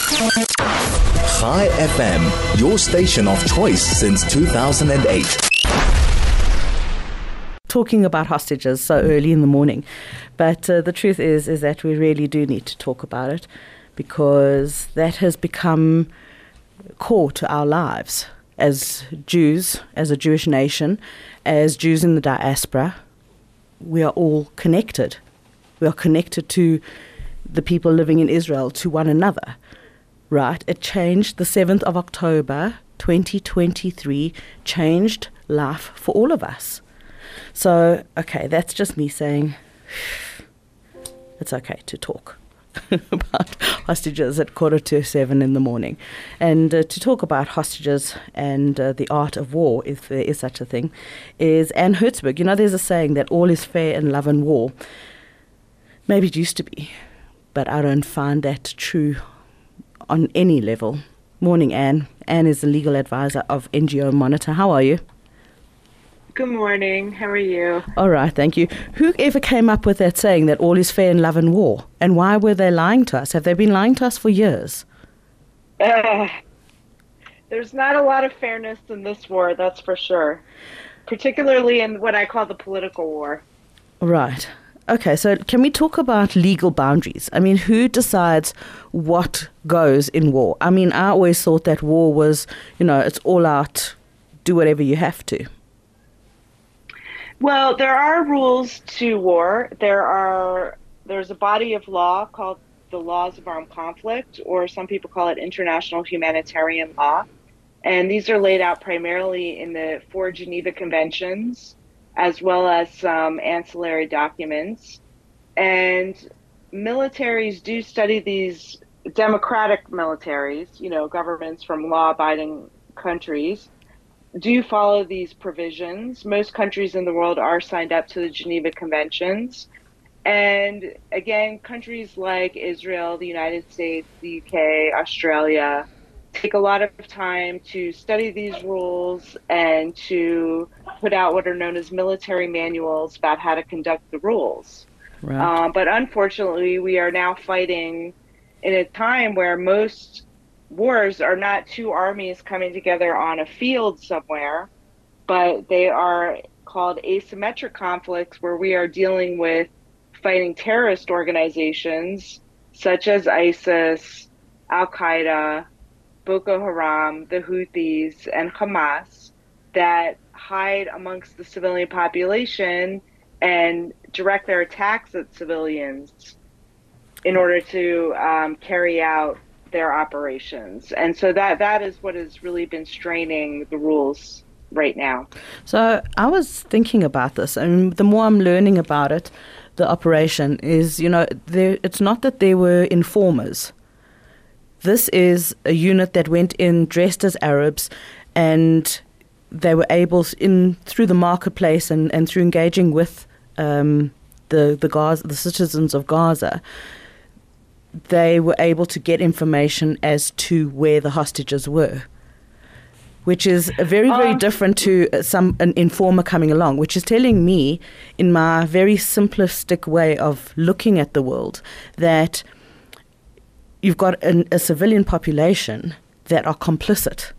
Chai FM, your station of choice since 2008. Talking about hostages so early in the morning, but the truth is that we really do need to talk about it, because that has become core to our lives as Jews, as a Jewish nation, as Jews in the diaspora. We are all connected. We are connected to the people living in Israel, to one another, right? It changed the 7th of October, 2023, changed life for all of us. So, okay, that's just me saying it's okay to talk about hostages at 6:45 in the morning. And to talk about hostages and the art of war, if there is such a thing, is Anne Hertzberg. You know, there's a saying that all is fair in love and war. Maybe it used to be, but I don't find that true on any level. Morning, Anne. Anne is the legal advisor of NGO Monitor. How are you? Good morning. How are you? All right, thank you. Whoever came up with that saying that all is fair in love and war? And why were they lying to us? Have they been lying to us for years? There's not a lot of fairness in this war, that's for sure. Particularly in what I call the political war. Right. Okay, so can we talk about legal boundaries? I mean, who decides what goes in war? I mean, I always thought that war was, it's all out, do whatever you have to. Well, there are rules to war. There's a body of law called the Laws of Armed Conflict, or some people call it international humanitarian law. And these are laid out primarily in the 4 Geneva Conventions, as well as some ancillary documents. And militaries do study these, democratic militaries, governments from law-abiding countries, do follow these provisions. Most countries in the world are signed up to the Geneva Conventions. And again, countries like Israel, the United States, the UK, Australia, take a lot of time to study these rules and to put out what are known as military manuals about how to conduct the rules. Right. But unfortunately, we are now fighting in a time where most wars are not 2 armies coming together on a field somewhere, but they are called asymmetric conflicts, where we are dealing with fighting terrorist organizations such as ISIS, Al-Qaeda, Boko Haram, the Houthis, and Hamas, that hide amongst the civilian population and direct their attacks at civilians in order to carry out their operations. And so that is what has really been straining the rules right now. So I was thinking about this, and the more I'm learning about it, the operation is, it's not that they were informers. This is a unit that went in dressed as Arabs, and they were able, through the marketplace and through engaging with the citizens of Gaza, they were able to get information as to where the hostages were, which is very, very different to an informer coming along, which is telling me, in my very simplistic way of looking at the world, that you've got a civilian population that are complicit.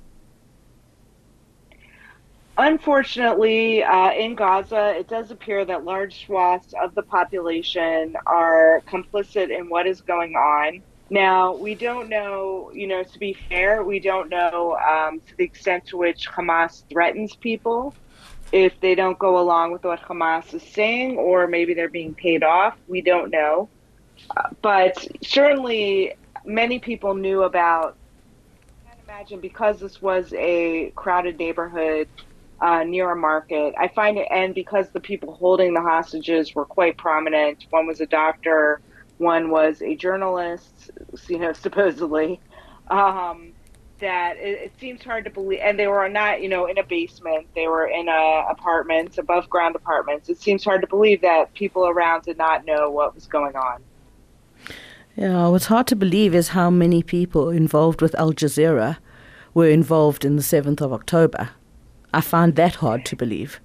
Unfortunately, in Gaza, it does appear that large swaths of the population are complicit in what is going on. Now, we don't know, to be fair, we don't know to the extent to which Hamas threatens people. If they don't go along with what Hamas is saying, or maybe they're being paid off, we don't know. But certainly many people knew about, I can't imagine, because this was a crowded neighborhood near a market. I find it, and because the people holding the hostages were quite prominent, one was a doctor, one was a journalist, supposedly, that it seems hard to believe, and they were not, in a basement, they were in apartments, above ground apartments. It seems hard to believe that people around did not know what was going on. Yeah, what's hard to believe is how many people involved with Al Jazeera were involved in the 7th of October. I find that hard to believe.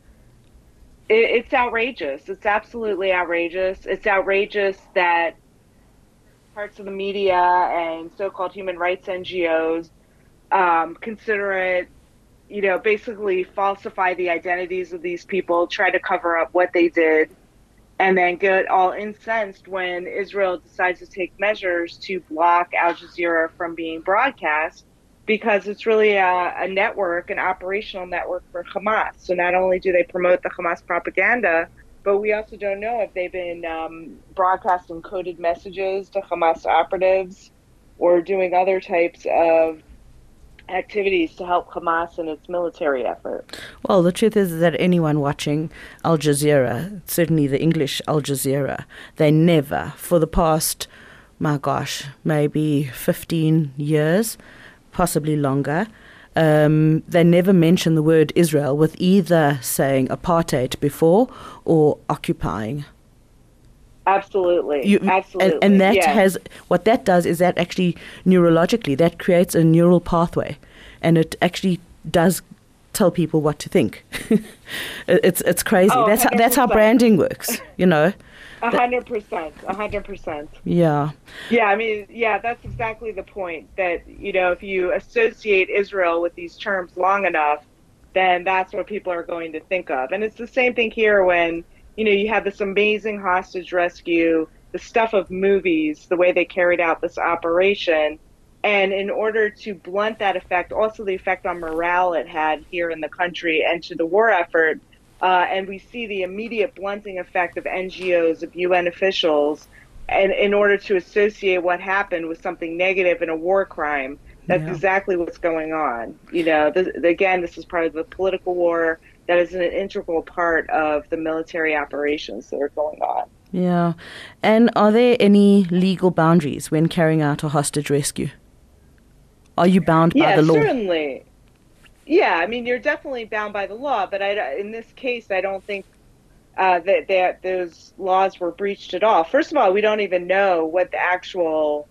It's outrageous. It's absolutely outrageous. It's outrageous that parts of the media and so-called human rights NGOs consider it, basically falsify the identities of these people, try to cover up what they did, and then get all incensed when Israel decides to take measures to block Al Jazeera from being broadcast, because it's really a network, an operational network for Hamas. So not only do they promote the Hamas propaganda, but we also don't know if they've been broadcasting coded messages to Hamas operatives or doing other types of activities to help Hamas in its military effort. Well, the truth is that anyone watching Al Jazeera, certainly the English Al Jazeera, they never, for the past, maybe 15 years, possibly longer, they never mention the word Israel with either saying apartheid before or occupying. Absolutely. Absolutely. And that has, what that does is that actually neurologically, that creates a neural pathway, and it actually does tell people what to think. It's crazy. Oh, that's how branding works, 100%. 100%. Yeah. Yeah, that's exactly the point, that, if you associate Israel with these terms long enough, then that's what people are going to think of. And it's the same thing here when, you have this amazing hostage rescue, the stuff of movies, the way they carried out this operation. And in order to blunt that effect, also the effect on morale it had here in the country and to the war effort, and we see the immediate blunting effect of NGOs, of UN officials, and in order to associate what happened with something negative and a war crime. That's exactly what's going on. Again, this is part of the political war that is an integral part of the military operations that are going on. Yeah. And are there any legal boundaries when carrying out a hostage rescue? Are you bound by the law? Yeah, certainly. Yeah, you're definitely bound by the law, but in this case, I don't think that those laws were breached at all. First of all, we don't even know what the actual,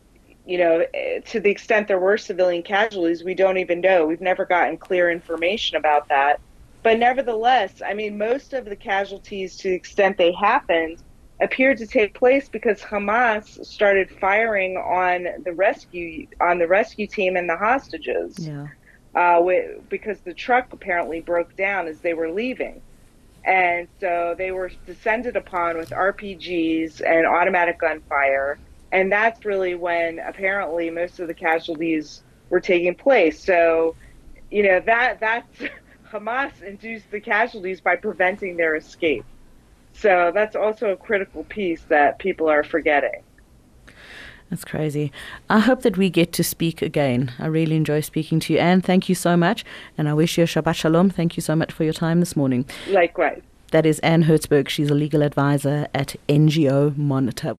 to the extent there were civilian casualties, we don't even know. We've never gotten clear information about that. But nevertheless, most of the casualties, to the extent they happened, appeared to take place because Hamas started firing on the rescue team and the hostages. Yeah. Because the truck apparently broke down as they were leaving. And so they were descended upon with RPGs and automatic gunfire. And that's really when apparently most of the casualties were taking place. So, that's Hamas induced the casualties by preventing their escape. So that's also a critical piece that people are forgetting. That's crazy. I hope that we get to speak again. I really enjoy speaking to you, Anne. Thank you so much. And I wish you a Shabbat Shalom. Thank you so much for your time this morning. Likewise. That is Anne Hertzberg. She's a legal advisor at NGO Monitor.